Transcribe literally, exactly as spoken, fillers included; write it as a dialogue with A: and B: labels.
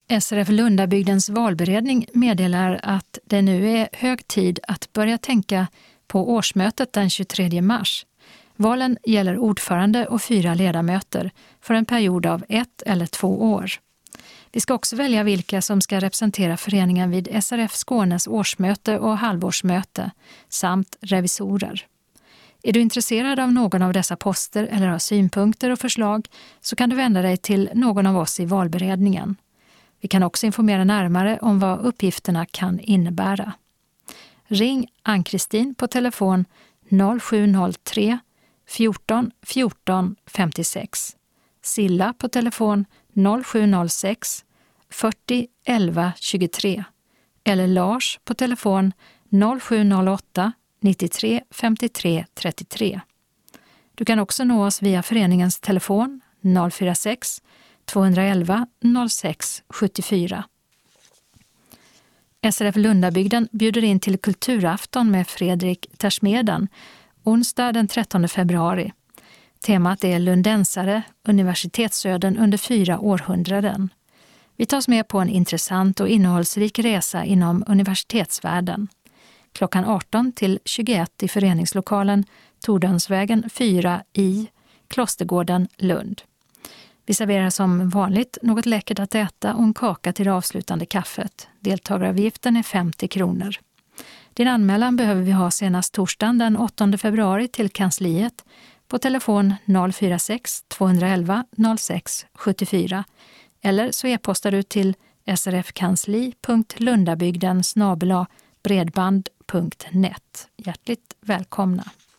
A: S R F Lundabygdens valberedning meddelar att det nu är hög tid att börja tänka på årsmötet den tjugotredje mars. Valen gäller ordförande och fyra ledamöter för en period av ett eller två år. Vi ska också välja vilka som ska representera föreningen vid S R F Skånes årsmöte och halvårsmöte samt revisorer. Är du intresserad av någon av dessa poster eller har synpunkter och förslag så kan du vända dig till någon av oss i valberedningen. Vi kan också informera närmare om vad uppgifterna kan innebära. Ring Ann-Kristin på telefon noll sju noll tre fjorton fjorton femtiosex, Silla på telefon noll sju noll sex fyrtio elva tjugotre eller Lars på telefon noll sju noll åtta nittiotre femtiotre trettiotre. Du kan också nå oss via föreningens telefon noll fyra sex tvåhundraelva noll sex sjuttiofyra. S R F Lundabygden bjuder in till kulturafton med Fredrik Tersmeden onsdag den trettonde februari. Temat är Lundensare, universitetsöden under fyra århundraden. Vi tas med på en intressant och innehållsrik resa inom universitetsvärlden. Klockan arton till tjugoett i föreningslokalen Tordönsvägen fyra i Klostergården, Lund. Vi serverar som vanligt något läckert att äta och en kaka till det avslutande kaffet. Deltagaravgiften är femtio kronor. Din anmälan behöver vi ha senast torsdagen den åttonde februari till kansliet på telefon noll fyra sex tvåhundraelva noll sex sjuttiofyra eller så e-postar du till srfkansli punkt lundabygden snabel-a bredband punkt net. Hjärtligt välkomna!